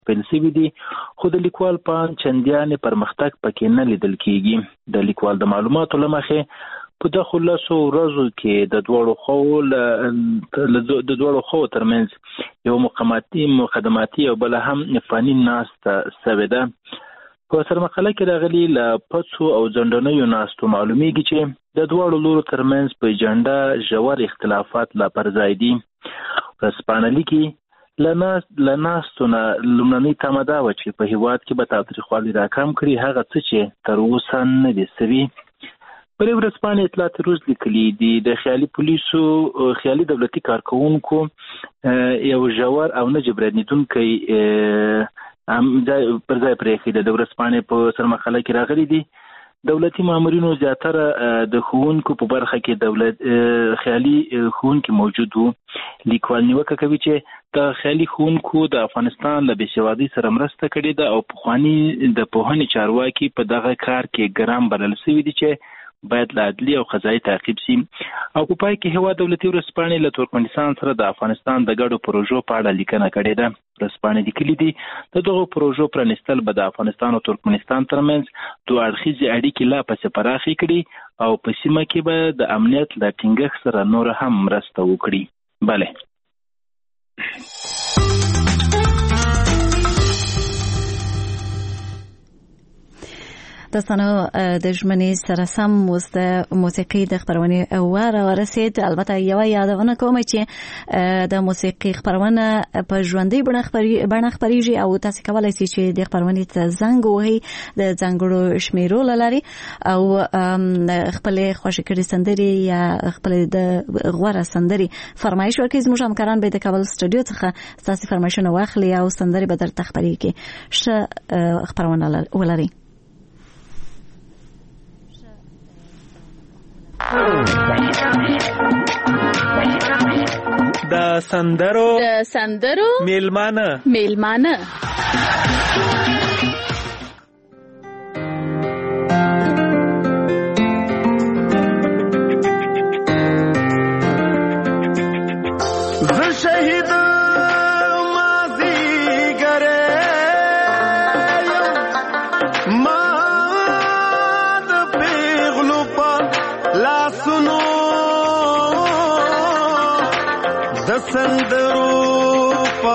پیل شوي دي، خو د لیکوال په اند چندیانې پرمختګ پکې نه لیدل کېږي. د لیکوال د معلوماتو له مخې په دغه 10 ورځو کې د دواړو خو ترمنځ یو مقدماتي او بل هم فني ناسته شوې ده. په سرمقاله کې راغلي له پڅو او ځنډنیو ناستو معلومیږي چې د دواړو لورو ترمنځ په ایجنډا ژور اختلافات لا پر ځای دي. ورځپاڼه لیکي له ناستو نه لومړنۍ تمه دا وه چې په هېواد کې به تاوتریخوالي راکم کړي هغه څه چې تر اوسه نه دي سوي. په دې ورځپاڼې اطلاعات روز لیکلي دي د خیالي پولیسو خیالي دولتي کارکوونکو یو ژور او نه جبرانېدونکی پر ځای پرېښی ده. د ورځپاڼې په سرمقاله کې راغلي دي دولتي مامورینو زیاتره د ښوونکو په برخه کې خیالي ښوونکي موجود وو. لیکوال نیوکه کوي چې د خیالي ښوونکو د افغانستان له بېسوادۍ سره مرسته کړې ده او پخواني د پوهنې چارواکي په دغه کار کې ګرام بلل شوي دي چې باید له عدلي او قضایي تعقیب شي. او په پای کې هېواد دولتي ورځپاڼې له ترکمنستان سره د افغانستان د ګډو پروژو په اړه لیکنه کړې ده. ورځپاڼې لیکلي دي د دغو پروژو پرانیستل به د افغانستان او ترکمنستان ترمنځ دوه اړخیزې اړیکې لا پسې پراخې کړي او په سیمه کې به د امنیت له ټینګښت سره نور هم مرسته وکړي. بله داستانو د ژمنې سره سم اوس د موسیقي د خپرونې واره ورسید. البته یوه یادونه کوم چې د موسیقي خپرونه په ژوندۍ بڼه خپریږي او تاسو کولای شئ چې د خپرونې ته زنګ ووهئ د ځانګړو شمیرو له لارې او خپلې خوښې کړې سندرې یا خپلې د غوره سندرې فرمایش ورکړئ. زموږ همکاران به د کابل سټوډیو څخه ستاسو فرمایشونه واخلي او سندرې به درته خپرېږي. ښه خپرونه ولرئ. د سندرو میلمانه ز شهید سندرو پا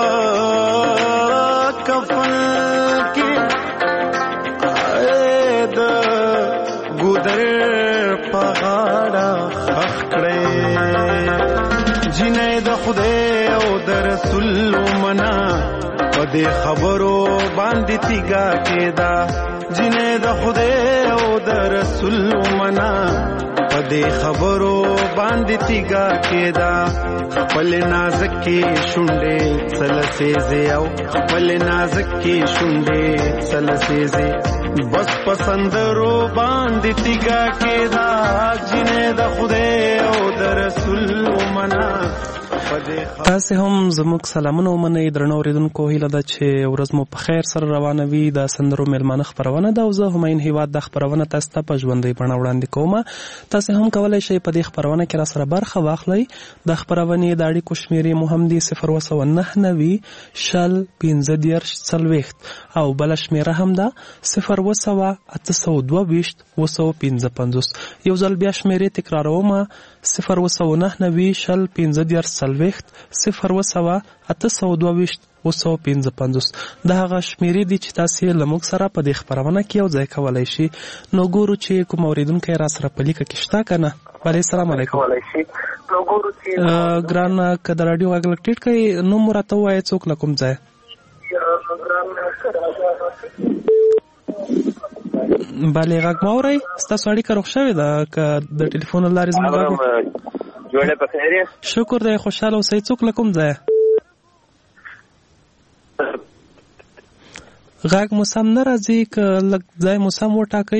کفن کی اید گودر پا غاڑا خخکڑے جنہیں دا خدای او دا رسول منا پا دے خبرو باندی تیگا کے دا جنہیں دا خدای او دا رسول منا پا دے خبرو باندی تیگا کے دا خپل نازکی شونډې سلسیزه او خپل نازکی شونډې سلسیزه بس پسندرو باندې تیګه کېدا جنې د خدای او د رسول منا. تاسو هم زموږ سلامونه ومنئ. درنو اوریدونکو هیله ده چې ورځ مو په خیر سره روانه وي. د سندرو میلمانه خپرونه ده او زه همایون هیواد د خپرونه تاسو ته په ژوندۍ بڼه وړاندې کوم. تاسو هم کولی شئ په دې خپرونه کې را سره برخه واخلئ. د خپرونې د اړیکو شمیرې مو هم دي 090 شل 15 او بله شمیره هم ده 0 822 255. یو ځل بیا شمیرې تکراروم 0 شل 15 0 822 255. د هغه شمیرې دي چې تاسو له موږ سره په دې خپرونه کې یو ځای کولی شي. نو ګورو چې کوم اوریدونکی را سره په لیکه کې شته که نه. بله السلام علیکم. ګرانه که د راډیو غږ لږ ټیټ کړئ نوم مو راته ووایه څوک له کوم ځای. بله غږ مو اورئ. ستاسو اړیکه روغ شوې ده که د ټلیفون له لارې زموږ غږ جوړه په خیر یې؟ شکر دی خوشحاله اوسئ. څوک له کوم ځای؟ غږ مو سم نه راځي که لږ ځای مو سم وټاکئ.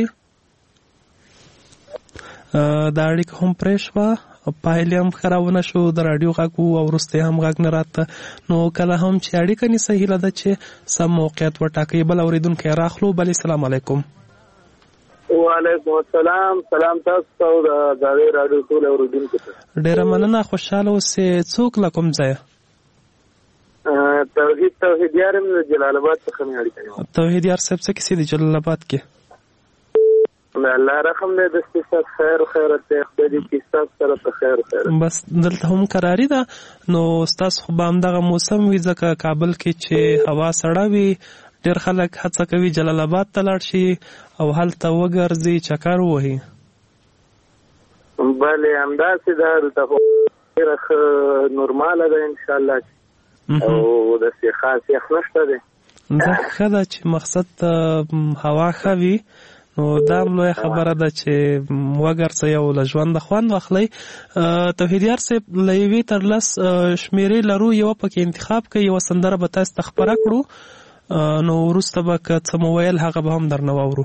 دا اړیکه هم پرې شوه. پایلې هم خرابونه شو. د راډیو غږ وو او وروسته هم غږ نه راته. نو کله هم چې اړیکه نیسئ هیله ده چې سم موقعیت وټاکئ. بل اوریدونکی راخلو. بل السلام علیکم. وعلیکم السلام. سلام تاسو او د راډیو ټول اوریدونکو ته. ډیره مننه. خوشحاله اوسئ. څوک له کوم ځای؟ توحید یار من جلال آباد څخه مې اړیکه نیولې. توحید یار صاحب څه کیسې دي جلال آباد کې؟ الله رحم دې د استاد خیر او خیرت دې خدای دې کې استاد سره په خیر او خیرت. بس دلته هم قراری ده نو استاد خو به همدغه موسم وي ځکه کابل کې چې هوا سړه وي ډېر خلک هڅه کوي جلال آباد ته لاړ شي او هلته وګرځي چکر ووهي. بله همداسې ده دلته خو ډېره ښه نورماله ده انشاءالله او داسې خاص یخ نشته دی. ښه ده چې مقصد هوا ښه وي نو دا هم لویه خبره ده چې وګرځئ او له ژونده خوند واخلئ. توحید یار صاحب له یوې تر لس شمېرې لرو یوه پکې انتخاب کړئ یوه سندره به تاسو ته خپره کړو نو وروسته به که څه مو ویل هغه به هم درنه واورو.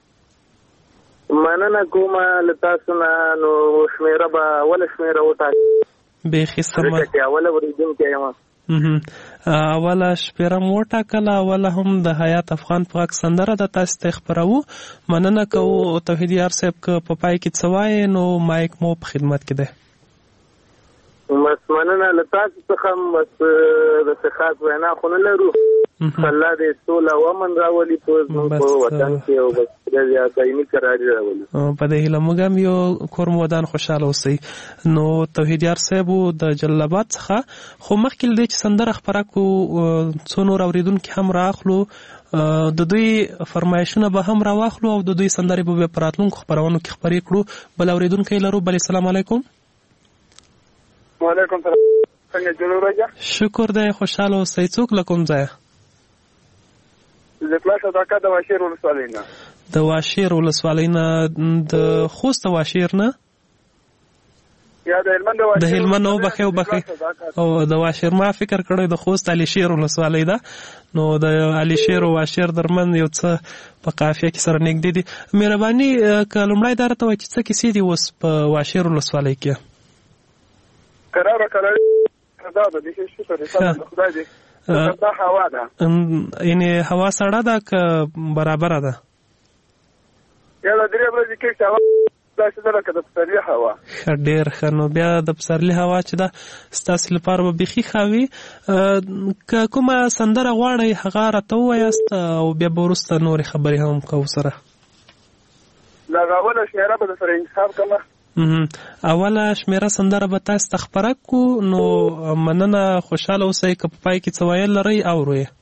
مننه کومه له تاسو نه نو شمېره به اوله شمېره وټاکئ. بیخي سمه اوله اورېدونکی یم. اوله شپېره مو وټاکله اوله هم د حیات افغان په غږ سندره ده تاسو ته خپروو. مننه کوو توحید یار صاحب که په پای کې څه وایې نو مایک مو په خدمت کې دی. بس مننه له تاسو څخه هم بس داسې خاص وینا خو نه لرو. الله دې سوله او امن راولي په وطن کې او بس دایمي قراري راولي. په دې هیله موږ هم یو کور مو ودان خوشحاله اوسئ. نو توحید یار صاحب د جلال آباد څخه خو مخکې له دې چې سندره خپره کړو څو نور اورېدونکي هم رااخلو د دوی فرمایشونه به هم راواخلو او د دوی سندرې به په راتلونکو خپرونو کې خپرې کړو. بل اورېدونکی لرو. بل السلام علیکم. وعلیکم سلام. څنګه جوړ راځه؟ شکر دی خوشحاله اوسئ. څوک له کوم ځایه؟ د پلاس صدقه د واشیر ولسوالۍ نه. د واشیر ولسوالۍ نه د خوست واشیر نه یا د هلمند واشیر. د هلمند او بخي او د واشیر ما فکر کړی د خوست علي شیر ولسوالۍ ده نو د علي شیر او واشیر درمن یو څه په قافیه کې سره نږدې دي. مهرباني که لومړی دا راته وایي چې څه کیسې دي اوس په واشیر ولسوالۍ کې؟ قراره دا ده دې شکر خدای دې دا هوا ده یعنی هوا سړه ده که برابره ده؟ یا د درې ورځې کې هوا داسې ده لکه د پسرلي هوا. ښه ډېر ښه. نو بیا د پسرلي هوا چې ده ستاسې لپاره به بیخي ښه وي. که کومه سندره غواړئ هغه راته ووایاست او بیا به وروسته نورې خبرې هم کوو سره. د هغه اوله شمېره به درسره انتخاب کړمه. اوله شمېره سندره به تاسو ته خپره کړو نو مننه خوشحاله اوسئ. که په پای کې څه ویل لرئ اورو یې.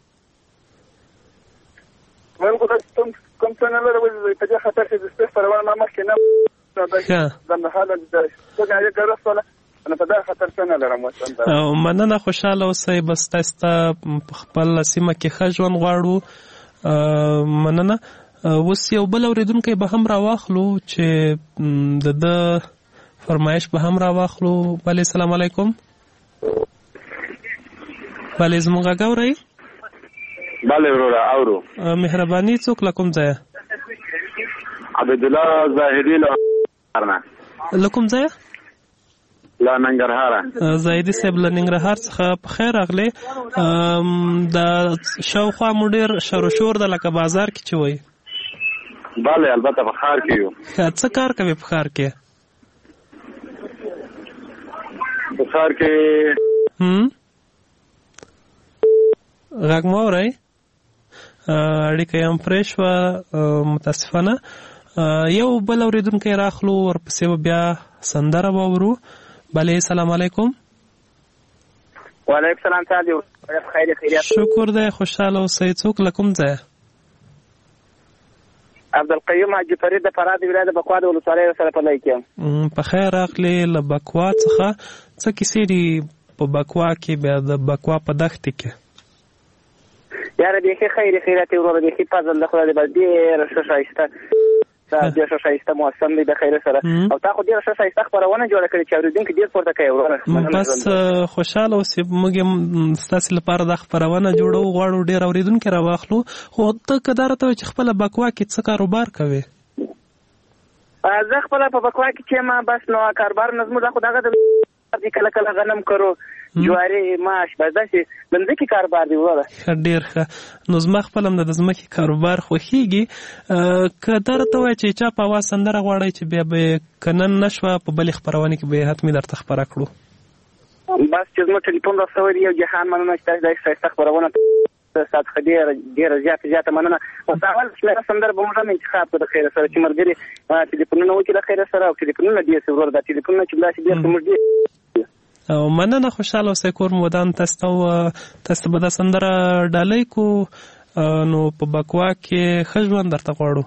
من خو کوم څه نه لرم په دې خاطر چې د سپېس پروان ما مخکې نه د محاله څنګه یې ګرځوله نو په دې خاطر څه نه لرم. مننه خوشحاله اوسئ. بس تاسو ته په خپل سیمه کې ښه ژوند غواړو. مننه. اوس یو بل اورېدونکی به هم راواخلو چې د ده فرمایش به هم راواخلو. بله السلام علیکم. بله زموږ غږ اورئ؟ بله وروره اورو. مهرباني څوک له کوم ځایه؟ عبدالله زاهدي له کوم ځایه؟ له ننګرهاره. زاهدي صاحب له ننګرهار څخه په خیر راغلی. د شاوخوا مو ډېر شور و شور ده لکه بازار کې چې وایي. بله البته په ښار کې یو. څه کار کوي په ښار کې؟ په ښار کې غږ مو اورئ؟ اړیکه یې هم پرې شوه متاسفانه. یو بل اورېدونکی راخلو ورپسې به بیا سندره واورو. بله السلام علیکم. وعلیکم سلام. تعالی خیریت. شکر دی خوشحاله اوسئ. څوک له کوم ځایه؟ عبدالقیوم حاجي فرید د فراه د ولایت بکوا د ولسوالۍ سره په لای کې. په خیر راغلې. له بکوا څخه څه کیسې دي په بکوا کې بیا د بکوا په دښتې کې؟ یاره بیخي خیریت وروره بیخي فضل د خدای به ډېره ښه ښایسته ډېر ښه ښایسته موسم دی د خیر سره او تا خو ډېره ښه ښایسته خپرونه جوړه کړې چې اورېدونکي ډېر پورته کوي وروره. بس خوشحاله اوسئ. موږ هم ستاسې لپاره دا خپرونه جوړو غواړو ډېر اورېدونکي راواخلو. خو ته که دا راته وایې چې خپله بکوا کې څه کاروبار کوې؟ زه خپله په بکوا کې چې یم بس نو کاروبار نه زموږ خو دغه د کله کله غنم کرو جواري ماش بس داسې د ځمکې کاروبار دی وروره. ښه ډېر ښه. نو زما خپل هم د ځمکې کاروبار خوښېږي. که دا راته وایه چې چا په اواز سندره غواړئ چې بیا به یې که نن نه شوه په بلې خپرونې کې به یې حتمي درته خپره کړو. بس چې زما ټلیفون راڅوي یو جهان مننه چې تاسو د ښایسته خپرونه ستاسو څخه ډېره زیاته مننه. اوس اول شمیره سندره به موږ هم انتخاب کړو د خیر سره چې ملګري ټلیفونونه وکړي د خیر سره او ټلیفونونه دې سره ورته ټلیفونونه چې بلاسي دې موږ دې مننه. خوشاله اوسئ کور مو ودان. تاسو به دا سندره ډالۍ کو نو په بکوا کې ښه ژوند درته غواړو.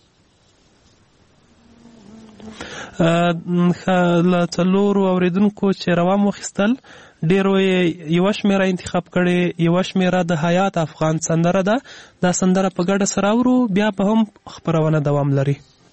له څلورو اورېدونکو چې روام واخیستل ډېرو یوه شمېره انتخاب کړې. یوه شمېره د حیات افغان سندره ده. دا سندره په ګډه سره اورو بیا به هم خپرونه دوام لري.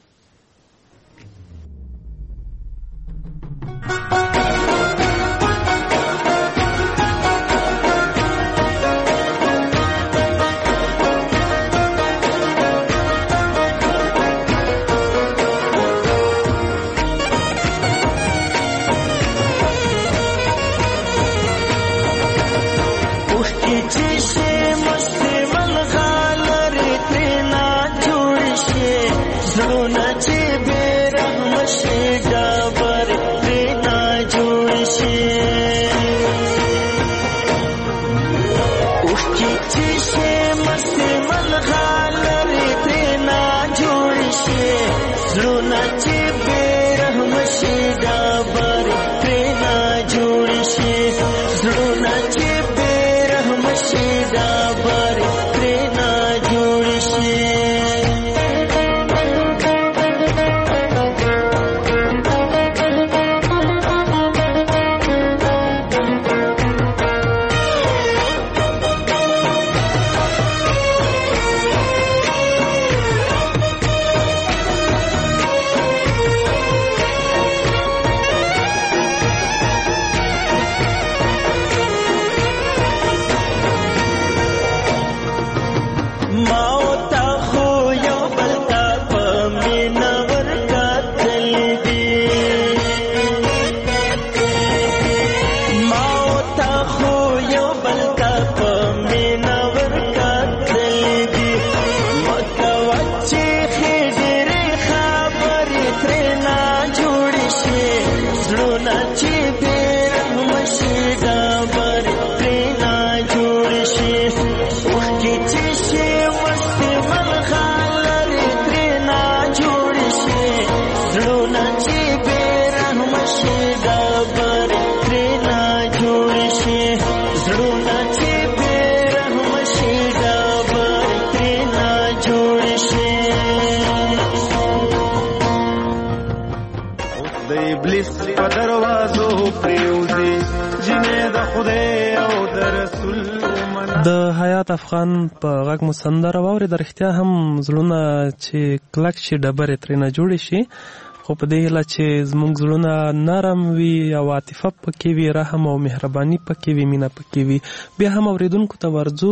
د حیات افغان په غږ مو سندره واورې. د رښتیا هم زړونه چې کلک شي ډبرې ترېنه جوړې شي، خو په دې هیله چې زموږ زړونه نرم وي او عاطفه پکې وي، رحم او مهرباني پکې وي، مینه پکې وي. بیا هم اورېدونکو ته ورځو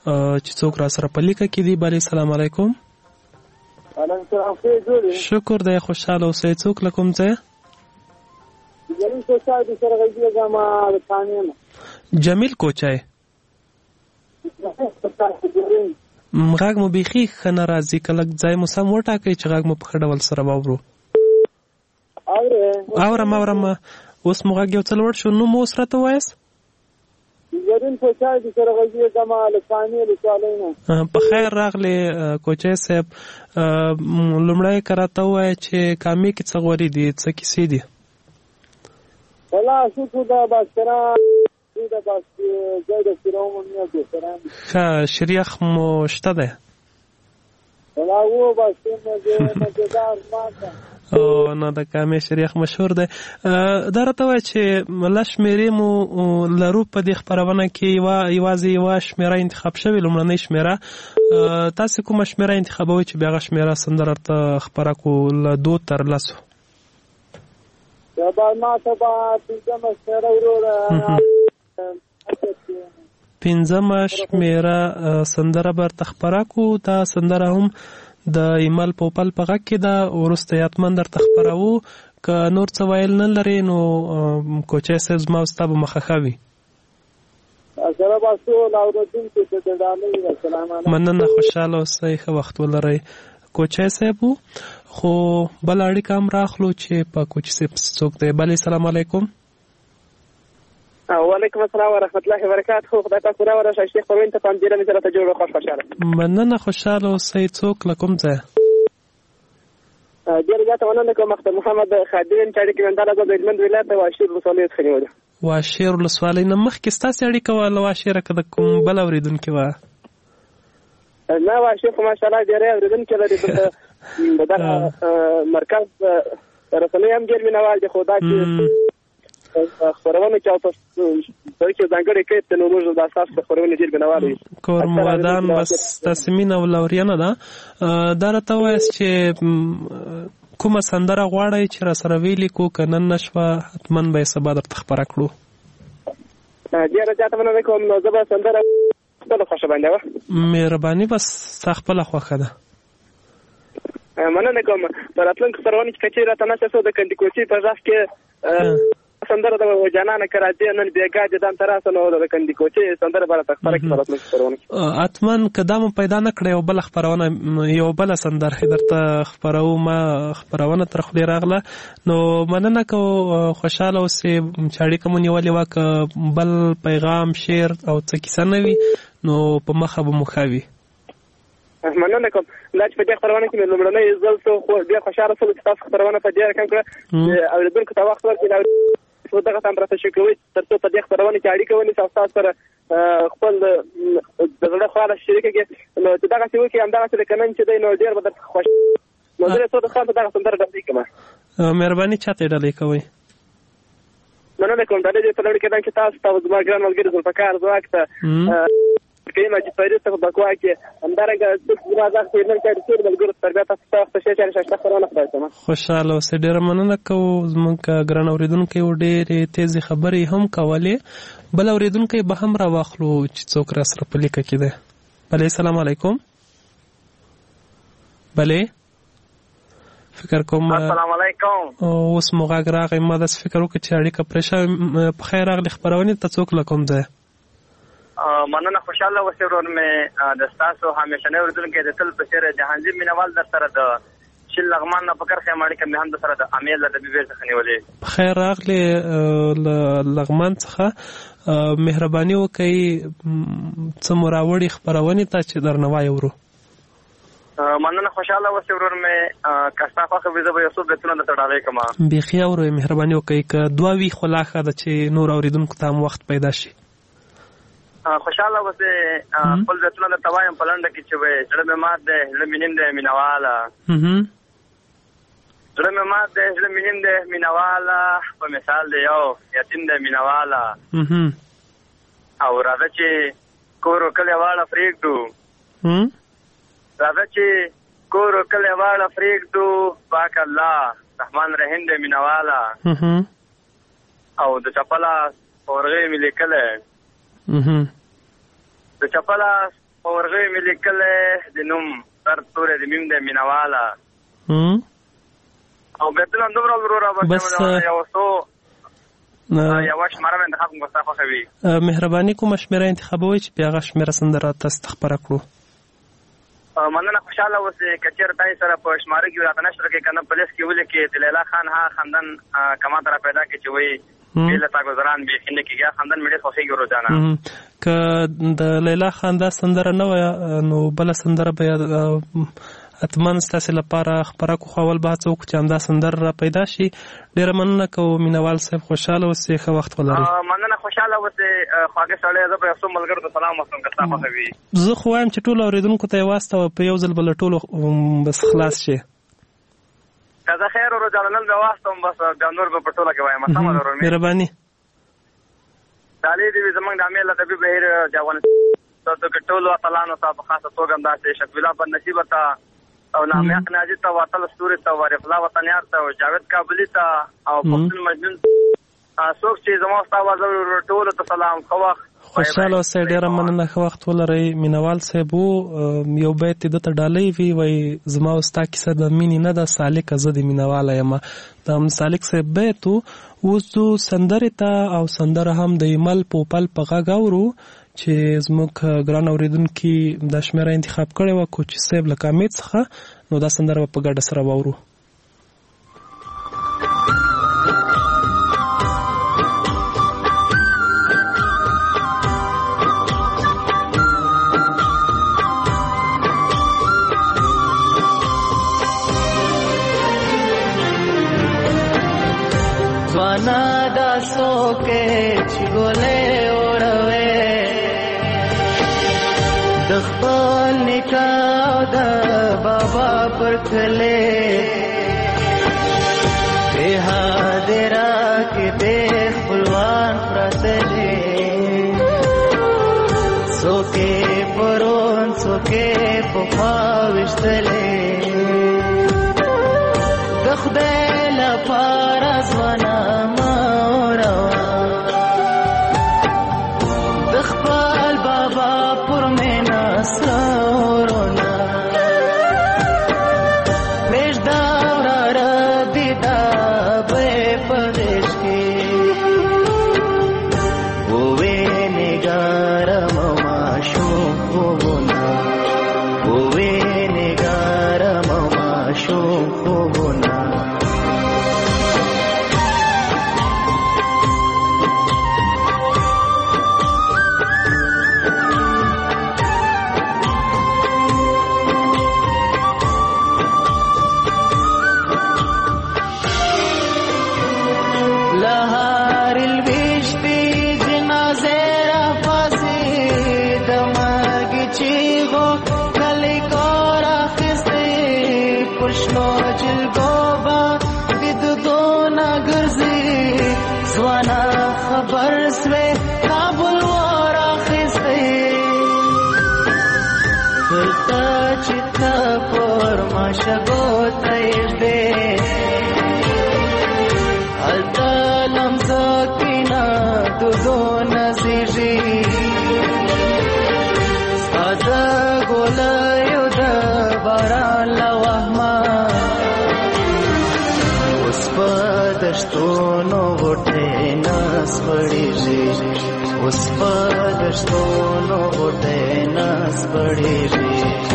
چې څوک را سره په لیکه کې دي. بلې سلام علیکم. شکر دی، خوشحاله اوسئ. څوک له کوم ځای؟ جمیل کوچای. غږ مو بیخي ښه نه راځي، که لږ ځای مو سم وټاکئ چې غږ مو په ښه ډول سره واورو. اورم اوس مو غږ یو څه لوړ شو. نوم اوس راته ووایاست. په خیر راغلی کوچای صاحب. لومړی که راته ووایه چې کامې کې څه غوري دي، څه کیسې دي؟ ښه شریخ مو شته دی؟ او نو د کامې شریخ مشهور دی. دا راته وایه چې لس شمېرې مو لرو په دې خپرونه کې. یوازې یوه شمېره انتخاب شوې، لومړنۍ شمېره. تاسې کومه شمېره انتخابوئ چې بیا هغه شمېره سندره ورته خپره کړو له 2 تر 10؟ پنځمه شمېره سندره به ورته خپره کړو. دا سندره هم د ایمل پوپل په غږ کې ده. وروسته یاتمن درته خپروو. که نور څه ویل نه لرې نو کوچای صاحب زما او ستا به مخه ښه وي. مننه، خوشحاله اوسئ، ښه وخت ولرئ. کوچای صاحب وو، خو بل اړیکه هم راخلو چې په کوچي صاحب څوک دی. بلې سلام علیکم. وعلیکم السلام ورحمۃ اللہ وبرکاتہ. خدای تاسو راوړه شیخ پروین ته پام دیره مې سره ته جوړ خوشاله. مننه خوشاله اوسئ. څوک له کوم ځای؟ ډېر زیاته مننه کوم. مختار محمد خادم چې اړیکې منداله د هلمند ولایت واشیر ولسوالۍ څخه نیولې. واشیر ولسوالۍ نه مخکې ستاسې اړیکه وه له واشیره که د کوم بل اورېدونکي وه؟ نه واشیر خو ماشاءالله ډېری اورېدونکي لري. دغه مرکز رسنۍ هم ډېر مینهوال دي، خو دا چې خپرونه کې او په کې ځانګړې کې ته نو موږ د اساس په خپرونه ډېر مینهوال یو. کور موادان بس تاسې مینه او لورینه ده. دا راته ووایاست چې کومه سندره غواړئ چې را سره ویلي کو که نن نه شوه حتما به یې سبا درته خپره کړو؟ ډېره زیاته مننه کوم. نو زه به سندره خپله خوښه باندې وه. مهرباني بس ستا خپله خوښه ده. مننه کوم. په راتلونکو خپرونو کې که چېرې راته نشه شو د کندیکوچي په غږ کې سندره د جانانه کراچي نن بېګا دې دام ته راسه نو د کندیکوچي سندره به راته خپره کړي په راتلونکو خپرونو کې. حتما که دا مو پیدا نه کړه یو بله خپرونه یو بله سندره درته خپروو. ما خپرونه تر خولې راغله نو مننه کوو. خوشحاله اوسې چې اړیکه مو نیولې وه. که بل پیغام شعر او څه کیسه نه وي نو په مخه به مو ښه وي. مننه کوم. دا چې په دې خپرونه کې مې لومړنی ځل څو ډېر خوشحاله شوم چې تاسو خپرونه په دې رقم کړه اورېدونکو ته وخت ورکړئ او دغه ته هم راته شکوئ تر څو په دې خپرونه کې اړیکه ونیسي او ستاسو سره خپل د زړه خواله شریکه کړي. نو چې دغسې وکړي همدغسې لکه نن چې دی نو ډېر به درته خوښ. نو زه یې څو د خان ته دغه سندره ډالۍ کوم. مهرباني چا ته یې ډالۍ کوئ؟ مننه کوم. ډالۍ دې په لړ کې ده چې تاسو ته زما ګران ملګري ذوالفقار ځواک ته کوي چې فرید څخه بکوا کې همدارنګه زما ځخ په نن کې ډېر ملګرو تربیت تاسو ته څه چې شته خبرونه خپل کوم. خوشاله اوسې. ډېره مننه کوو. زموږ ګران اورېدونکي ډېرې تیزې خبرې هم کولې. بل اورېدونکی به هم راواخلو چې څوک را سره په لیکه کې دی. بلې السلام علیکم. بلې فکر کوم السلام علیکم. اوس مو غږ راغی. ما داسې فکر وکړ چې اړیکه پرې شوې. په خیر راغلې خپرونې ته. څوک له کوم ځای؟ مننه خوشاله اوسئ ورور مې. د ستاسو همیشنی اورېدونکی د تل په څېر جهانګیر مینهوال در سره د شل لغمان نه په کرښه اړیکه مې هم در سره د امیر له ډبې څخه نیولې. په خیر راغلې له لغمان څخه. مهرباني وکئ څه مو راوړي خپرونې ته چې درنه وایورو. مننه خوشاله اوسئ ورور مې. که ستا خوښه وي زه به یو څو بیتونه درته ډالۍ کړم. بیخي اورئ. مهرباني وکئ. که دوه وي خو لا ښه ده چې نور اورېدونکو ته هم وخت پیدا شي. خوشاله اوسئ. خپل بیتونه درته وایم په لنډه کې چې وایي زړه مې مات دی زړه مې نیم دی مینهواله. زړه مې مات دی زړه مې نیم دی مینهواله. په مثال دی یو یتیم دی مینهواله. او راځه چې کور و کلی واړه پرېږدو. راځه چې کور و کلی واړه پرېږدو. پاک الله رحمان رحیم دی مینهواله. او د چپله اورغۍ مې لیکلی د چپله په ورغۍ مې لیکلی د نوم سر توری د میم دی مینهواله. او بیتونه دومره وروره یو څو یوه شمېره مې انتخاب کړم که ستا خوښه وي. مهرباني کومه شمېره انتخابوئ چې بیا هغه شمېره سندره تاسو ته خپره کړو. مننه خوشحاله اوسئ. که چېرې تاسې سره په شماره کې راته نشر کړئ که نه په لیست کې ولیکئ د لیلا خان ها خندن کما ته را پیدا کړي چې وایي بیله تا ګذران بیخي نه کېږي. خندن مې ډېر خوښېږي روزانه. که د لیلا خان دا سندره نه وه نو بله سندره به حتما ستاسې لپاره خپره کو. خو اول به هڅه وکړو چې همدا سندره را پیدا شي. ډېره مننه کوو مینهوال صاحب. خوشحاله اوسئ. ښه وخت ولرئ. مننه خوشحاله اوسئ. خواږه سړی زه به یو څو ملګرو ته سلام وکړم که ستا خوښه وي. زه خو وایم چې ټولو اورېدونکو ته یې واستوه په یو ځل به له ټولو بس خلاص شي. که زه خیر ورو جانل به واستوم بس بیا نور به په ټوله کې وایم. سمه ده ورور مې. مهرباني. ډالۍ دې وي زموږ د امیر له طبیب بهیر د افغانستان کې ټولو اتلانو ته په خاصه توګه همداسې شکیلا بدنصیبه ته او نامیق ناجي ته وطل ستوري ته وارف الله وطنیار ته او جاوید کابلی ته او پښتون مجنون څوک چې زما ستا آواز اوري ټولو ته سلام. ښه وخت. خوشحاله اوسئ. ډېره مننه. ښه وخت ولرئ. مینهوال صاحب یو بیت یې دته ډالۍ وي وایي زما او ستا کیسه د مینې نه ده سالکه زه د مینهواله یم. د سالک صاحب بیت و. اوس ځو سندرې ته او سندره هم د ایمل پوپل په غږ اورو چې زموږ ګران اورېدونکي دا شمېره انتخاب کړې وه کوچي صاحب له کامید څخه. نو دا سندره به په ګډه سره واورو. زما دا څوکې چې ګلې وړوې د خپل نیکه او د بابا پر کلې بې حاضره کې دې خپلوان پراته دي څوکې پرون څوکې پخوا ویشتلې د خدای لپاره ځوانه مه اوروه د خپل بابا پر مینه سرونه پرېږده وراره دیده به یې په غېږ کې ووې نګارم ماشوم خوبونه ووې نګارم ماشوم خوبونه شګو ته یږدې هلته لمزه کینه دودونه زیږي ستا د ګولیو د باران له وهمه اوس په دشتونو غوټې نه سپړېږي اوس په دشتونو غوټې نه سپړېږي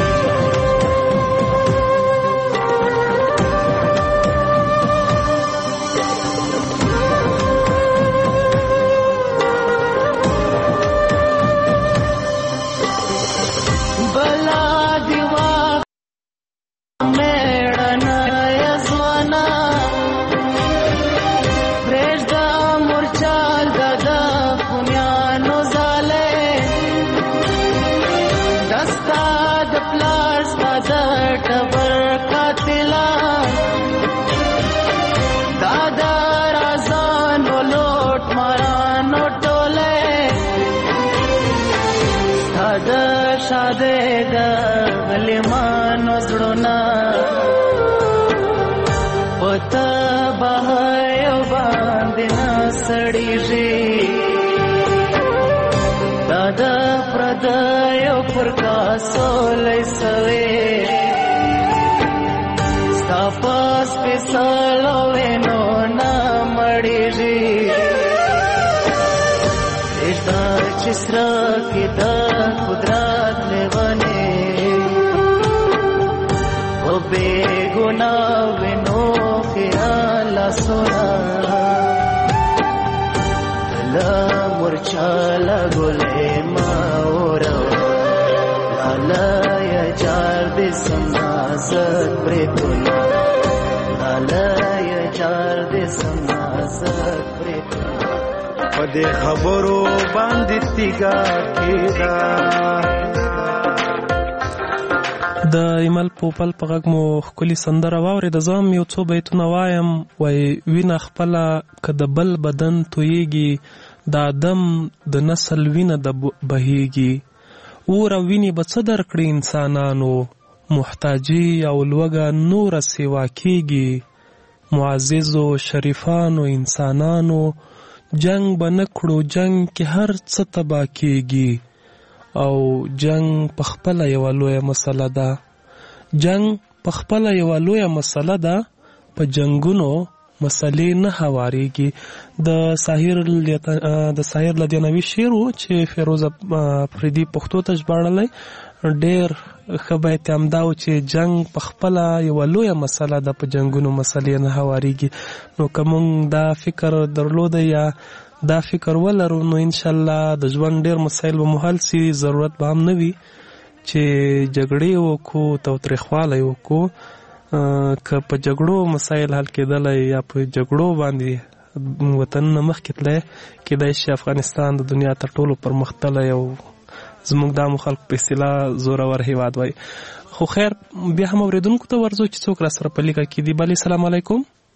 سولې سوې ستا په سپېڅلو وینو نه مړېږي پرېږده چې سره کې د قدرت لیونې په بې ګناه وینو خیال لاسونه له مورچله ګلې مه اوروه لالا جار دې سمازت پرېتونه لالا جار دې سمازت پرېتونه په دې خبرو باندې تیګا کېدا د ایمل پوپل په غږ مو ښکلي سندره واورېده. زه هم یو څو بیتونه وایم. وایي وینه خپله که د بل بدن تویږي د آدم د نسل وینه د بهیږي اور او وینې به څه درکړي انسانانو محتاجي او لوږه نوره سیوا کېږي معززو شریفانو انسانانو جنگ به نه کړو جنگ کې هر څه تباه کېږي او جنگ پخپله یوه لویه مسله ده جنگ پخپله یوه لویه مسله ده په جنگونو مسلې نه هواریږي. د ساحر لدیانوي شعر و چې فیروز افریدي پښتو ته ژباړلی ډېر ښه بیت یې همدا و چې جنگ پخپله یوه لویه مسله ده په جنګونو مسلې نه هواریږي. نو که موږ دا فکر درلوده یا دا فکر ولرو نو انشاءالله د ژوند ډېر مسایل به مو حل سي ضرورت به هم نه وي چې جګړې وکړو تاوتریخوالی وکړو. که په جګړو مسایل حل کېدلی یا په جګړو باندې وطنونه مخکې تللی کېدای شي افغانستان د دنیا تر ټولو پرمختللی او زموږ د عامو خلکو په اصطلاح زورور هیواد وای. خو خیر بیا هم اورېدونکو ته ورځو چې څوک را سره په لیکه کې دي. بلې سلام علیکم.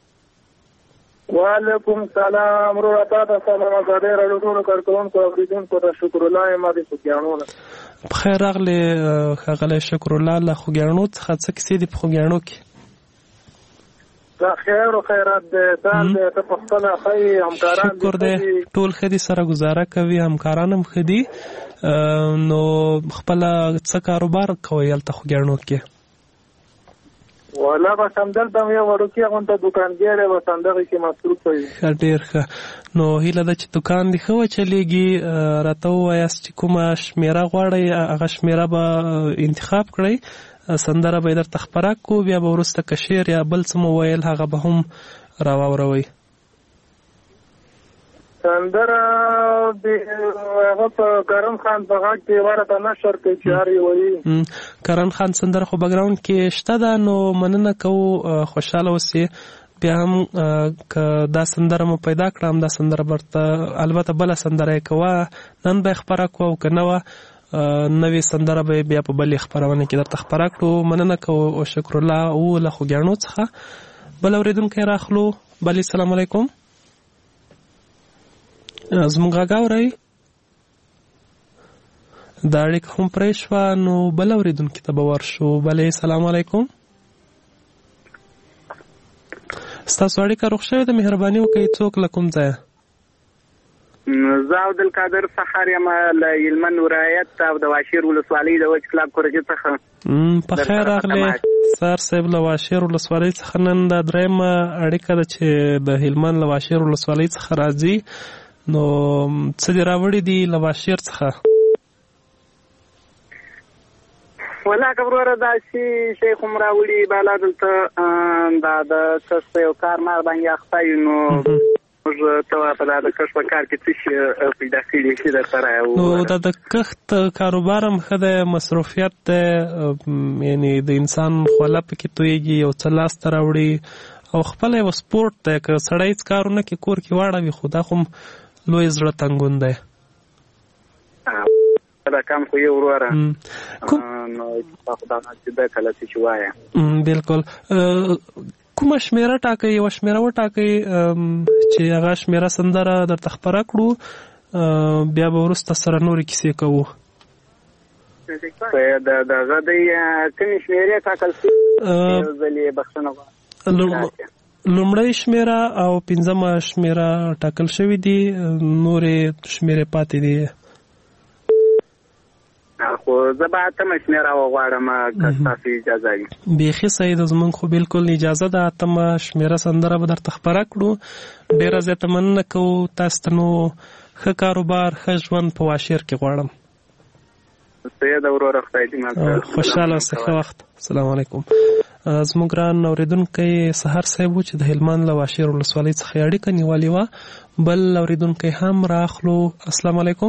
وعلیکم سلام. ورور تا ته سلام. ازادۍ راډیو ټولو کارکوونکو اورېدونکو ته شکر الله یم د خوږیاڼو نه. بخیر راغلې ښاغلی شکر الله له خوږیاڼو څخه. څه کیسې دي په خوږیاڼو کې؟ دا خیر او خیرات دی. سال دی ته پخپله ښه یې همکاران شکر دی ټول ښه دي سره ګزاره کوي همکاران هم ښه دي. نو خپله څه کاروبار کوئ هلته خوږیاڼو کې؟ والا بس همدلته یو وړوکی غونډه دوکانګیر دی بس همدغې کې مصروف وي. ښه ډېر ښه. نو هیله ده چې دوکان دې ښه وچلېږي. راته ووایاست چې کومه شمېره غواړئ هغه شمېره به انتخاب کړئ. سندره به یې درته خپره کړو بیا به وروسته که شعر یا بل څه مو ویل هغه به هم راواوروئ. سندره هغه په کرن خان په غږ کې ورته نشر کوي چې هر یې وایي. کرن خان سندره خو بګراونډ کې شته ده. نو مننه کوو خوشحاله اوسئ. بیا هم که دا سندره مو پیدا کړه هم دا سندره برته البته بله سندره یې کوه نن به یې خپره کړو او که نه وه نوې سندره به بیا په بلې خپرونه کې درته خپره کړو. مننه کوو او شکر الله او له خوږیاڼو څخه. بل اورېدونکی راخلو. بلې سلام علیکم. زموږ غږ اورئ؟ دا اړیکه هم پرې شوه. نو بل اورېدونکي ته به ورشو. بلې سلام علیکم. ستاسو اړیکه روغ شوې ده مهرباني وکړئ. څوک له کوم ځایه؟ زه عبدالقادر سخر یم له هلمند ولایت او د واشیر ولسوالۍ د وچ کلاب کورجې څخه. په خیر راغلی سار صاحب له واشیر ولسوالۍ څخه. نن دا درېیمه اړیکه ده چې د هلمند له واشیر ولسوالۍ څخه راځي. نو څه دې راوړي دي له واشیر څخه؟ ولا که وروره داسې شی خو م راوړي بالا دلته دا د کښت په یو کار مار باندې اخته یو. نو موږ ته په دا د کښت په کار کې څه شي پیدا کړي شي درته راوړو. نو دا د کښت کاروبار هم ښه دی مصروفیت دی یعنې د انسان خوله پکې تویږي یو څه لاسته راوړي او خپله یو سپورټ دی. که سړی هېڅ کار ونه کړي کور کې واړوي خو دا خو لوی زړه تنګون دی. دا کم خو یې وروره نو خدا چې دا کله چې وایه بلکل. کومه شمېره ټاکئ؟ یوه شمېره وټاکئ چې هغه شمېره سندره درته خپره کړو بیا به وروسته سره نورې کیسې کوو. د هغه دی کومې شمېرې ټاکل شوي یو ځل یې بخښنه غواړم. لومړی شمېره او پنځمه شمېره ټاکل شوي دي. نورې شمېرې پاتې دي. خو زه به اتمه شمېره وغواړم که ستاسو اجازه وي. بیخي صحیح ده. زموږ خو بلکل اجازه ده. اتمه شمېره سندره به درته خپره کړو. ډېره زیاته مننه کوو تاسو ته. نو ښه کاروبار ښه ژوند په واشیر کې غواړم. صحیح ده وروره خدای دې خوشحاله اوسئ. ښه وخت. السلام علیکم. زموږ ګران اورېدونکی سهار صاحب و چې د هلمند له واشیر ولسوالۍ څخه یې اړیکه نیولې وه. بل اورېدونکی هم راخلو. السلام علیکم.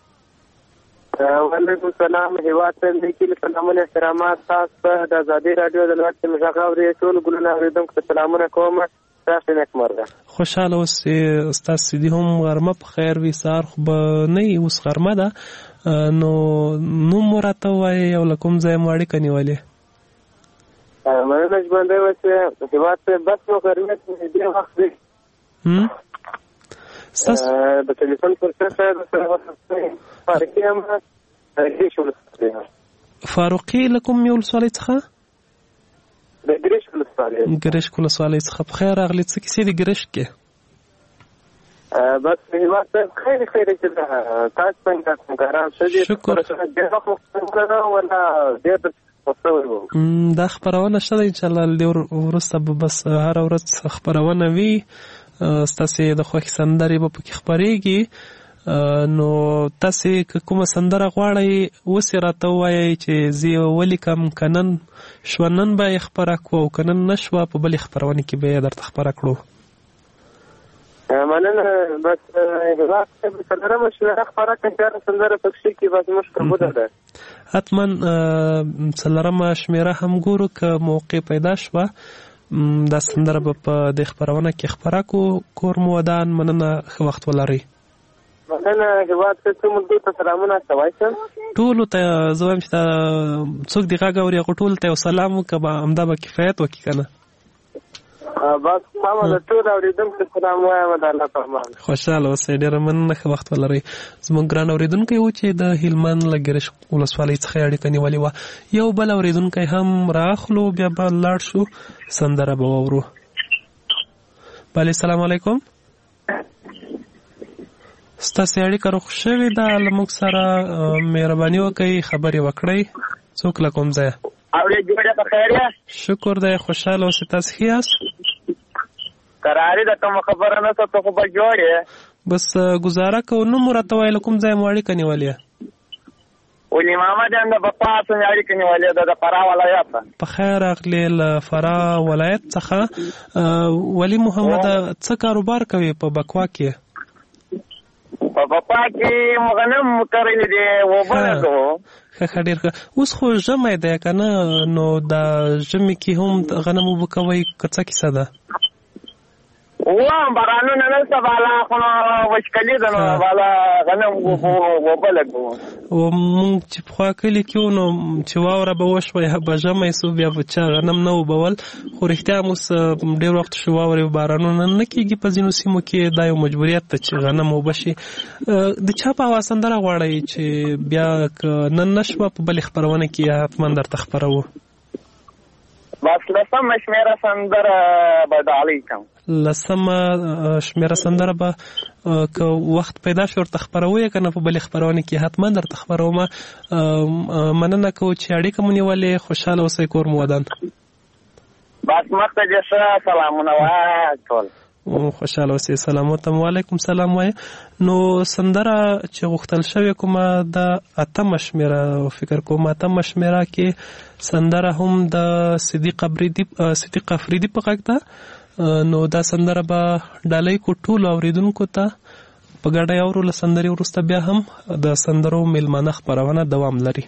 وعلیکم السلام. هیواد ته لیکلي سلامونه احترامات. تاسو ته د ازادۍ راډیو د لوړ سیم غږ اوري ټول ګلونه اورېدونکو ته سلامونه کوم. تاسو نیکمرغه خوشحاله اوسئ. ستاسو دې هم غرمه په خیر وي. سهار خو به نه وي اوس غرمه ده. نو نوم مو راته ووایئ او له کوم ځایه مو اړیکه نیولې؟ مننه ژوندی اوسئ. هیواد ته بس نو غرمت ډېر وخت دی. د ټلیفون فرصت فاروقي یم ګرېش ولسوالۍ. فاروقي له کومې ولسوالۍ څخه؟ د ګرېش ولسوالۍ. ګرېش ولسوالۍ څخه. په خیر راغلي. څه کیسې دي ګرېش کې؟ بس هیواد ته خیر خیر چې تاسو څنګه همکاران ښه دي؟ شکر. ډېر وخت مخکې ولا ډېر دا خپرونه شته انشاءالله ډېر وروسته به بس هره ورځ خپرونه وي. ستاسې د خوښې سندرې به پکې خپرېږي. نو تاسې که کومه سندره غواړئ اوس یې راته ووایئ چې زه یې ولیکم. که نن شوه نن به یې خپره کړو او که نن نه شوه په بلې خپرونې کې به یې درته خپره کړو. مننه. بس څلورمه شمېره خپره کړه چې هره سندره پکښې کې بس موږ قبوله ده. حتما څلورمه شمېره هم ګورو که موقع پیدا شوه دا سندره به په دې خپرونه کې خپره کو. کور مو ودان. مننه، ښه وخت ولرئ. مننه. هېواد ته څو ملګرو ته سلامونه استوای شم. ټولو ته زه وایم چې څوک دې غږ اوري هغو ټولو ته یو سلام وکړه، همدا به کفایت وکړي که نه. بس سمه ده، ټول اورېدونکو ته سلام وایم د الله په امان. خوشحاله اوسئ، ډېره مننه، ښه وخت ولرئ. زموږ ګران اورېدونکی و چې د هلمند له ګرشک ولسوالۍ څخه اړیکه نیولې وه. یو بل اورېدونکی هم راخلو، بیا به لاړ شو، سندره به واورو. بله، السلام علیکم. ستاسې اړیکه روغ شوې ده، له موږ سره مهرباني وکړئ خبرې وکړئ. څوک له کوم ځایه؟ شکر دی، خوشحاله اوسئ. تاسې ښه یاست؟ قرارې ده، کومه خبره نشته، ته خو به جوړ یې. بس ګزاره کوو. نوم مو راته وایه، له کوم ځای مو اړیکه نیولې؟ ولي محمد یم، د بپا څخه اړیکه نیولې ده، د فراه ولایت. په خیر راغلې له فراه ولایت څخه. ولي محمد، څه کاروبار کوي په بکوا کې؟ په بپا کې غنم کرلې دي، اوبه لګوو. ښه، ډېر ښه. اوس خو ژمی دی که نه؟ نو دا ژمي کې هم غنم اوبه کوئ که څه کیسه ده؟ بارانونه نشته بالا، خو نو وچکلي ده، نو بالا غنم اوبه لګوو. مونږ چې پخوا کلي کې وو، نو چې واوره به وشوه یا به ژمی سو، بیا به چا غنم نه اوبول. خو رښتیا هم اوس ډېر وخت شو واورې بارانونه نه کېږي په ځینو سیمو کې. دا یو مجبوریت ده چې غنم اوبه شي. د چا په هوا سندره غواړئ چې بیا که نن نه شوه په بلې خپرونه کې حتما درته خپروو؟ بس لسمه شمېره سندره به ډالۍ کوم. لسمه شمېره سندره به که وخت پیدا شو ورته خپروو یا که نه په بلې خپرونه کې حتما درته خپرومه. مننه کوو چې اړیکه مو نیولې. خوشحاله اوسئ، کور مو ودان. بس مخته دې ښه، سلامونه وایه ټول. خوشحاله اوسئ. سلامات. وعلیکم سلام وایه. نو سندره چې غوښتل شوې کومه د 8مه شمېره فکر کوم 8مه شمېره کې سندره هم د صدیق افریدي په غږ ده. نو دا سندره به ډالۍ کو ټولو اورېدونکو ته په ګډه اورو. له سندرې وروسته بیا هم د سندرو میلمانه خپرونه دوام لري.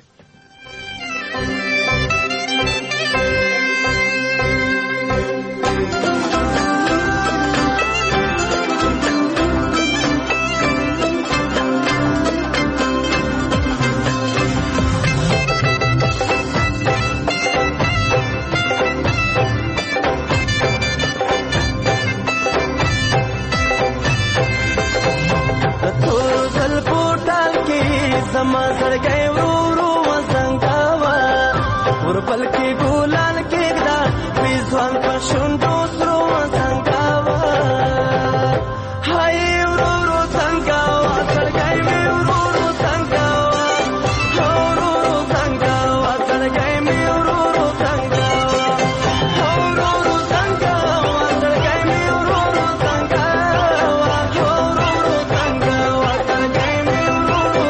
زما زړګی ورو ورو وزنګاوه، ورپل کې ګلان کېږده، وي ځوان په شونډو سرو وزنګاوه. هاي ورو ورو زنګاوه، زړګی مې ورو ورو زنګاوه، ورو ورو زنګاوه، زړګی مې ورو ورو زنګاوه، ورو ورو زنګاوه، زړګی مې ورو ورو زنګاوه، ورو ورو زنګاوه، زړګی مې ورو ورو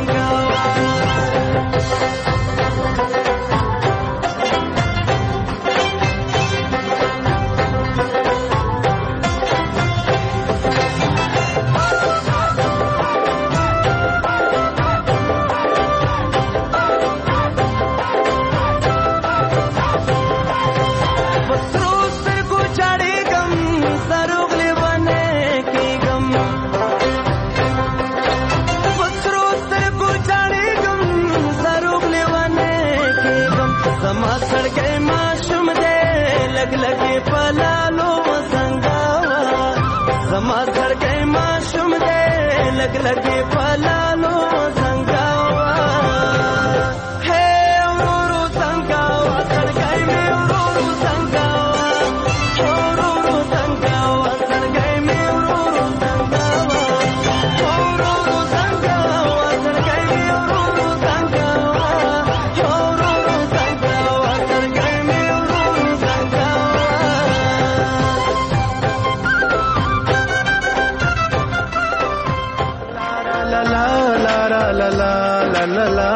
लगे पलालो संगावा हे उरू संगावा सरगाई में उरू संगावा उरू संगावा सरगाई में उरू संगावा उरू संगावा सरगाई में उरू संगावा उरू संगावा सरगाई में उरू संगावा la la la la la.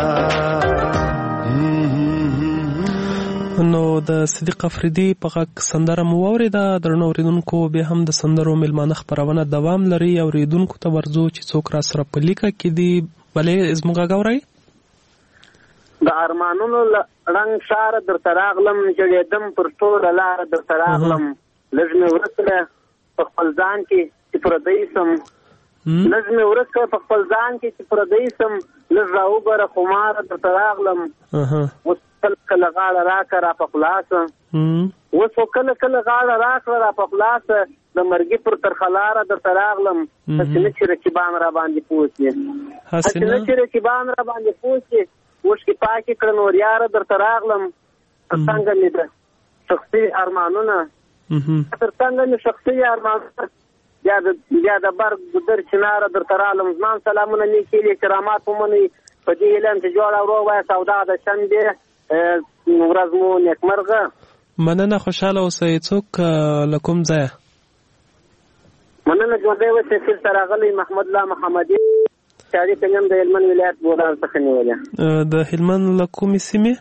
نو د صدیق افریدي په غږ سندره مو واورېده. درنو اورېدونکو، بیا هم د سندرو میلمانه خپرونه دوام لري. اورېدونکو ته ورځو چې څوک را سره په لیکه کې دي. بلې زموږ غږ اورئ؟ د ارمانونو رنګ شاره درته راغلم جړېدم پر ټوله لاره درته راغلم لږ مې ورک کړه په خپل ځان کې چې پردی سم لږ مې ورک کړه په خپل ځان کې چې پردی سم لږ راوګوره خماره درته راغلم اوس کله غاړه راکړه را په خلاصه اوس خو کله غاړه راکړه را په خلاصه د مرګي پر ترخلاره درته راغلم هسې نه چې رقیبان را باندې پوه هسې نه چې رقیبان را باندې پوه اوښکې پاکې کړه نور یاره درته راغلم تر څنګه مې د شخصي ارمانونه بیا د برګ ګودر چناره درته راغلم زما سلامونه نیکې دي کرامات ومنئ په دې اعلان چې جوړه ورو وایه سودا د شنبې ورځ مو نیکمرغه مننه خوشحاله اوسئ څوک له کوم ځایه مننه ژوندی اوسئ سیر ته راغلی محمد الله محمدي شاري کنیم د هلمند ولایت بولان څخه نیولې د هلمند له کومې سیمې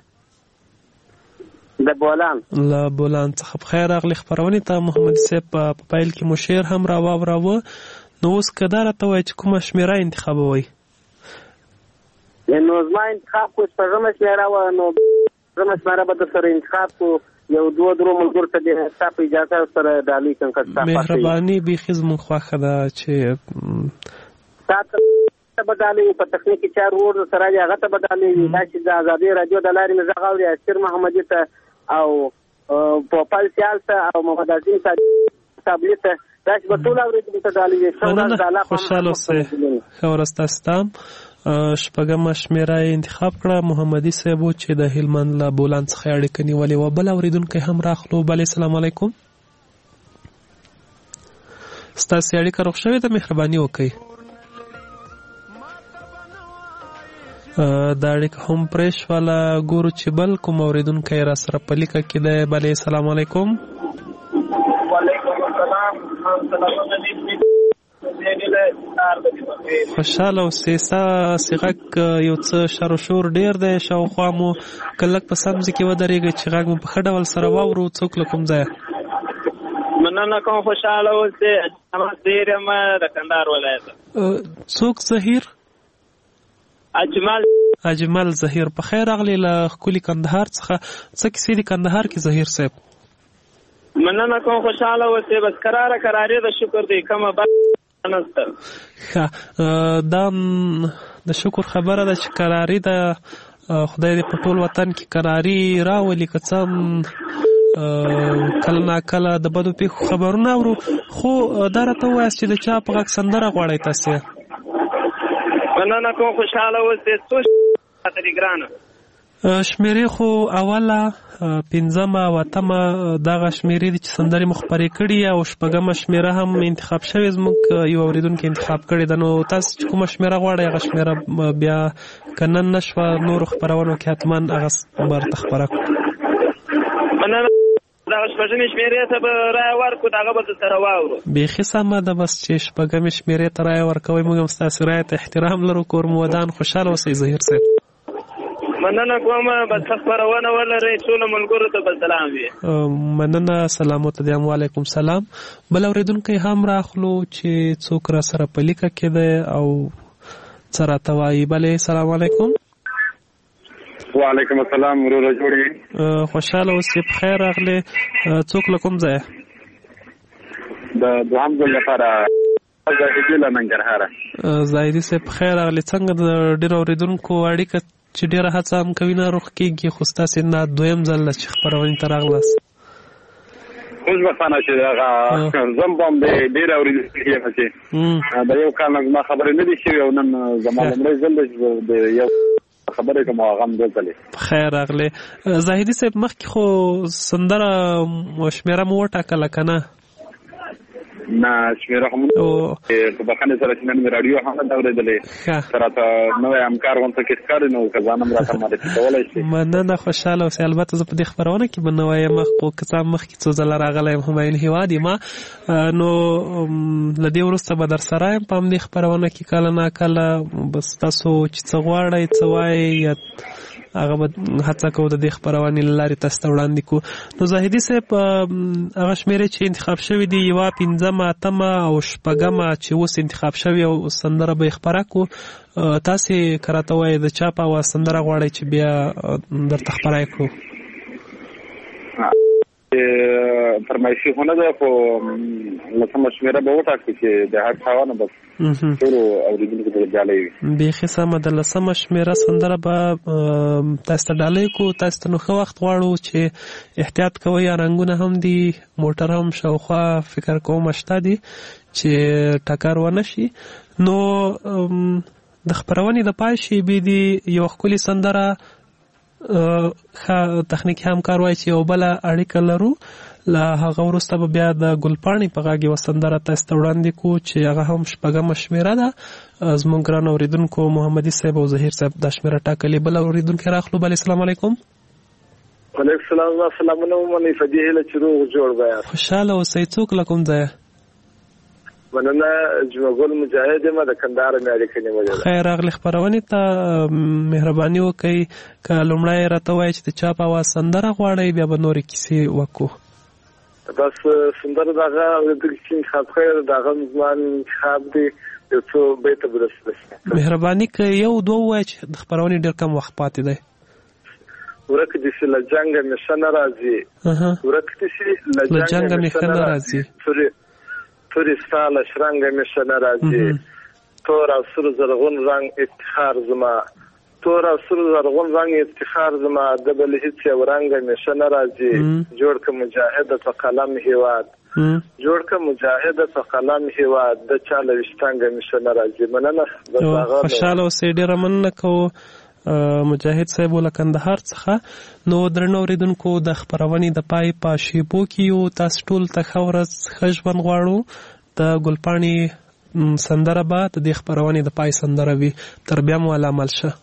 د بولان له بولان څخه بخیر راغلی خپرونې ته محمد صاحب په پیل کې مو شعر هم راواوراوه نو اوس که دا راته وایي چې کومه شمېره انتخابوئ نو زما انتخاب کو شپږمه شمېره وه نو شپږمه شمېره به در سره انتخاب کو یو دوه درو ملګرو ته د ستا په اجازه سره ډالۍ کړم که ستا مهرباني بیخي زموږ خوښه ده چې تا ته به ډالۍ په تخنیکي چارو ور سره دی هغه ته به ډالۍ وي دا چې د ازادۍ راډیو د لارې مې غږ اوري اسیر محمدي ته او پوپل سیال ته او محمد عظیم صابلي ته دا چې به ټول اورېدونکو ته ډالۍ وي خوشحاله اوسئ ښه ورځ تاسو ته هم شپږمه شمېره یې انتخاب کړه محمدي صاحب و چې د هلمند له بولان څخه یې اړیکه نیولې وه بل اورېدونکی هم راخلو بلې سلام علیکم ستاسې اړیکه روغ شوې ده مهرباني وکئ دا اړیکه هم پرې شوله ګورو چې بل کوم اورېدونکی را سره په لیکه کې دی بلې سلام علیکم وعلیکم السلام خوشحاله اوسئ ستاسې غږ یو څه شر و شور ډېر دی شاوخوا مو که لږ په سم ځای کې ودرېږئ چې غږ مو په ښه ډول سره واورو څوک له کوم ځایه مننه کوم خوشحاله اوسئ احمد ظهیر یم د کندهار ولایت څوک ظهیر اجمل ظهیر په خیر راغلی له ښکلي کندهار څخه څه کیسې دي کندهار کې ظهیر صاحب مننه کوم خوشحاله اوسئ بس کرارې د شکر دی کومه دا د شکر خبره ده چې کراري ده خدای دې په ټول وطن کې کراري راولي که څه کله ناکله د بدو پیښو خبرونه اورو خو دا راته ووایاست چې د چا په غږ سندره غواړئ تاسې مننه کوم خوشحاله اوسئ څو خاطرې ګرانه شمېرې خو اوله پنځمه او اتمه دغه شمېرې دي چې سندرې مو خپرې کړي او شپږمه شمېره هم انتخاب شوې زموږ یو اورېدونکي انتخاب کړې ده نو تاسو چې کومه شمېره غواړئ هغه شمېره بیا که نن نه شوه نورو خپرونو کې حتما هغه برته خپره کړو مننه دغه شپږمې شمېرې ته به رایه ورکړو دغه به درسره واورو بیخي سمه ده بس چې شپږمې شمېرې ته رایه ورکوئ موږ هم ستاسې رایې ته احترام لرو کور مو ودان خوشحاله اوسئ ظهیر صاحب مننه کوم بس خبرونه ولرئ ټولو ملګرو ته به سلام وي مننه سلام ورته دیم وعلیکم سلام بل اورېدونکی هم راخلو چې څوک را سره په لیکه کې دی او څه راته وایي بلې سلام علیکم وعلیکم السلام وروره جوړ خوشحاله اوسئ په خیر راغلی څوک له کوم ځایه د دوهم ځل لپاره زاهدي له ننګرهاره زاهدي صاحب په خیر راغلی څنګه د ډېرو اورېدونکو اړیکه چې ډېره هڅه هم کوي ناروغ کېږي خو ستاسې نه دویم ځل چې خپرونې ته راغلاست خوشبختانه چې هغه زم به هم ډېر اورېدونکي یم چې د یو کال نه زما خبرې نه دي شوې او نن زما لومړی ځل دی چې د یو خبرې کوم هغه هم دوه ځلې په خیر راغلی زاهدي صاحب مخکې خو سندره شمېره مو وټاکله که نه نه شمېره هم په بخښنې سره چې نن مې راډیو هم نه ده اورېدلې راته نوی همکار غونته کې ښکاري نو که ځان هم راته معرفي کولی شي مننه خوشحاله اوسئ البته زه په دې خپرونه کې به نوی یم خو که څه هم مخکې څو ځله راغلی یم همایون هېواد یم نو له دې وروسته به در سره یم په همدې خپرونه کې کله ناکله بس تاسو چې څه غواړئ څه وایئ یا هغه هڅه کوو د دې خپرونې له لارې تاسو ته وړاندې کړو. نو زاهدي صاحب هغه شمېرې چې انتخاب شوي دي 1 5 8 او 6 چې اوس انتخاب شوي او سندره به خپره کړو تاسې کراته وایي د چا په اواز سندره غواړئ چې بیا درته خپره یې کړو؟ فرمایشي خونه ده خو لسمه شمېره به وټاکو چې د هر څاونه بس ټولو اورېدونکو ته ډالۍ وي. بیخي سمه ده. لسمه شمېره سندره به تاسو ته ډالۍ کړو. تاسو ته نو ښه وخت غواړو چې احتیاط کوئ. رنګونه هم دي، موټر هم شاوخوا فکر کوم شته دي چې ټکر ونه شي. نو د خپرونې د پای شیبې دي یو ښکلې سندره تخنیکي همکار وایي چې یو بله اړیکه لرو. له هغه وروسته به بیا د ګلپاڼې په غږ یوه سندره تاسو ته وړاندې کړو چې هغه هم 6 شمېره ده. زموږ ګران اورېدونکو محمدي صاحب او ظهیر صاحب دا شمېره ټاکلې. بل اورېدونکی راخلو. بل السلام علیکم. وعلیکم السلام. سلامونه ومنئ. په دې هیله چې روغ جوړ به یاست. خوشحاله اوسئ. څوک له کوم ځایه؟ مننه. جمعګل مجاهد یم د کندهار مې اړیکه نیولې ده. خیر راغلی. خپرونې ته مهرباني وکړئ که لومړی راته وایئ چې د چا په اواز سندره غواړئ بیا به نورې کیسې وکړو. بس سندره د هغه اورېدونکي چې انتخاب کړی د هغه زما انتخاب دی. یو څو بیته به درسره شي. مهرباني که یو دوه ووایئ چې د خپرونې ډېر کم وخت پاتې دی. ورک دې سي له جنګه مې ښه نه راځي. ورک دې سي له جنګه مې ښه نه راځي. تورې ستا له شرنګه مې ښه نه راځي. تور او سور زرغون رنګ افتخار زما. تور او سور زرغون رنګ افتخار زما. د بل هیڅ یو رنګه مې ښه نه راځي. جوړ که مجاهده په قلم هېواد. جوړ که مجاهده په قلم هېواد. د چا له ویشتنګه مې ښه نه راځي. مننه. خوشحاله اوسئ. ډېره مننه کوو مجاهد صاحب له کندهار څخه. نو درنو اورېدونکو د خپرونې د پای په شیبو کې یو. تاسو ټول ته ښه ورځ ښه ژوند غواړو. د ګلپاڼې سندره به د دې خپرونې د پای سندره وي. تر بیا مو الله عمل شه.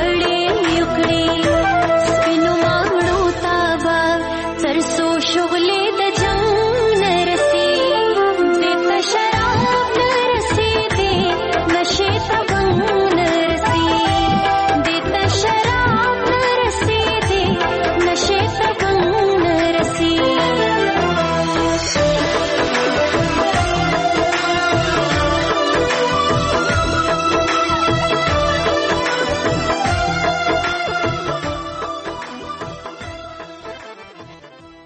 شغل